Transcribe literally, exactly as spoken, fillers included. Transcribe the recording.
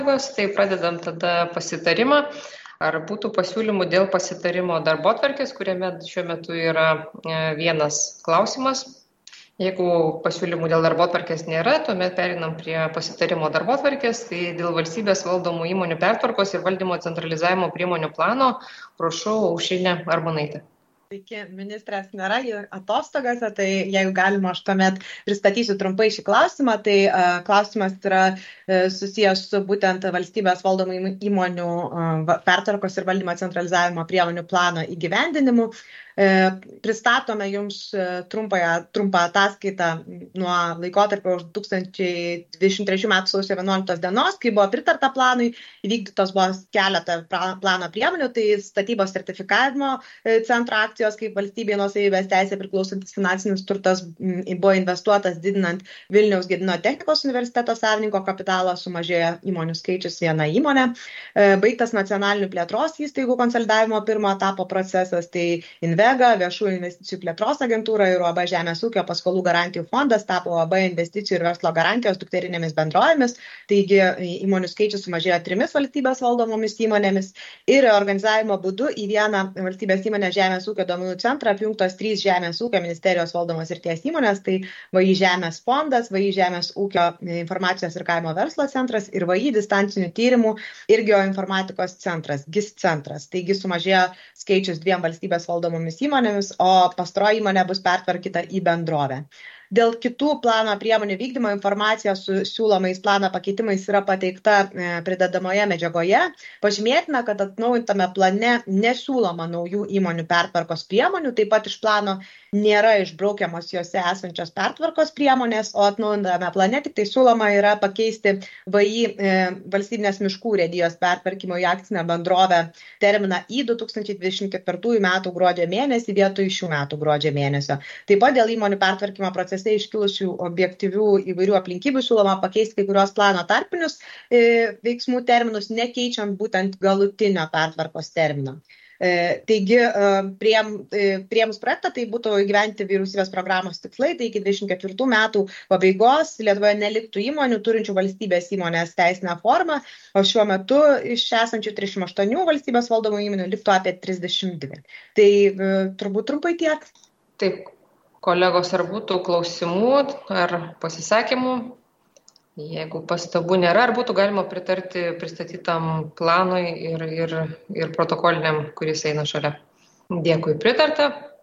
kolegos, tai pradedam tada pasitarimą. Ar būtų pasiūlymų dėl pasitarimo darbotvarkės, kuriame šiuo metu yra vienas klausimas. Jeigu pasiūlymų dėl darbotvarkės nėra, tuomet perinam prie pasitarimo darbotvarkės. Tai dėl valstybės valdomų įmonių pertvarkos ir valdymo centralizavimo priemonių plano, prašau, Aušrinė Armonaitė. Sveiki, ministrės nėra atostogose, tai jeigu galima, aš tuomet pristatysiu trumpai šį klausimą. Tai uh, klausimas yra uh, susijęs su būtent valstybės valdomų įmonių uh, pertvarkos ir valdymo centralizavimo priemonių plano įgyvendinimu. Uh, pristatome jums uh, trumpąją, trumpą ataskaitą nuo laikotarpio už du tūkstančiai dvidešimt trečių metų sausio vienuoliktos dienos, kai buvo pritarta planui, įvykdytos buvo keletą plano priemonių, tai statybos sertifikavimo centro akcijos, kaip valstybė nuosavybės teisė priklausantis finansinis turtas buvo investuotas didinant Vilniaus Gedimino technikos universiteto savininko kapitalą, sumažėjo įmonių skaičius viena įmonė. Baigtas nacionalinių plėtros įstaigų konsolidavimo pirmo etapo procesas, tai Invega, viešųjų investicijų plėtros agentūra ir U A B Žemės ūkio paskolų garantijų fondas tapo U A B investicijų ir verslo garantijos dukterinėmis bendrovėmis, taigi įmonių skaičius sumažėjo trimis valstybės valdomomis įmonėmis ir organizavimo būdu į vieną valstybės įmonę Žemės ūkio duomenų centrą apjungtos trys Žemės ūkio ministerijos valdomos srities įmonės, tai V I Žemės fondas, V I Žemės ūkio informacijos ir kaimo verslo centras ir V I distancinių tyrimų ir geoinformatikos centras, G I S centras. Taigi sumažėjo skaičius dviem valstybės valdomomis įmonėmis, o pastaroji įmonė bus pertvarkyta į bendrovę. Dėl kitų plano priemonių vykdymo informacija su siūlomais plano pakeitimais yra pateikta pridedamoje medžiagoje. Pažymėtina, kad atnaujintame plane nesiūloma naujų įmonių pertvarkos priemonių, taip pat iš plano nėra išbraukiamos jose esančios pertvarkos priemonės, o atnaujintame plane tik tai siūloma yra pakeisti V I e, valstybinės miškų urėdijos pertvarkymo į akcinę bendrovę terminą į du tūkstančiai dvidešimt ketvirtųjų metų gruodžio mėnesį vietoj šių metų gruodžio mėnesio. Taip pat dėl įmonių pertvarkymo procese iškilusių objektyvių įvairių aplinkybių siūloma pakeisti kai kurios plano tarpinius e, veiksmų terminus, nekeičiant būtent galutinio pertvarkos termino. E, taigi, e, priem, e, priemus projektą tai būtų įgyventi vyriausybės programos tikslai, tai iki dvidešimt ketvirtų metų pabaigos Lietuvoje neliktų įmonių turinčių valstybės įmonės teisinę formą, o šiuo metu iš esančių trisdešimt aštuonių valstybės valdomų įmonių liktų apie trisdešimt dvi. Tai e, turbūt trumpai tiek. Taip. Kolegos, ar būtų klausimų ar pasisakymų? Jeigu pastabų nėra, ar būtų galima pritarti pristatytam planui ir, ir, ir protokoliniam, kuris eina šalia? Dėkui, pritarta.